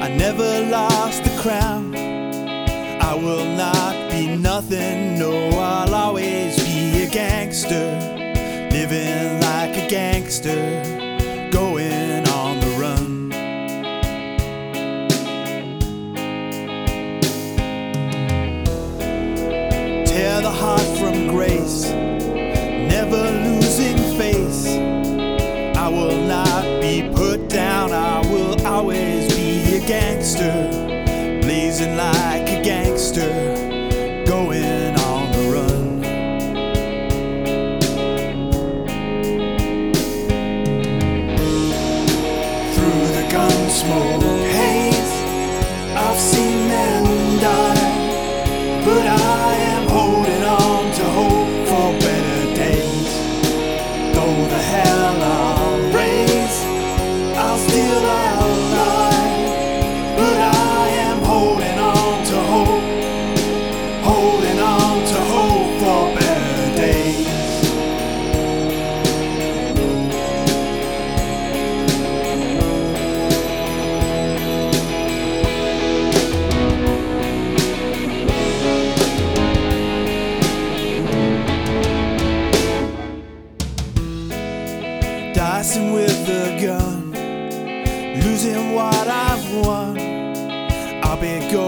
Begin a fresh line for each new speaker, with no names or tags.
I never lost the crown. I will not be nothing, no, I'll always be a gangster, living like a gangster, going on the run. Tear the heart from grace, never losing face. I will not be put down, I will always be a gangster, blazing like a gangster, going on the run. Through the gun smoke haze, I've seen men die, but I am holding on to hope for better days. Though the hell I'll raise, I'll still lie, but I am holding on to hope, holding on to hope for better days. Dicing with the gun, losing what I've won. I'll be going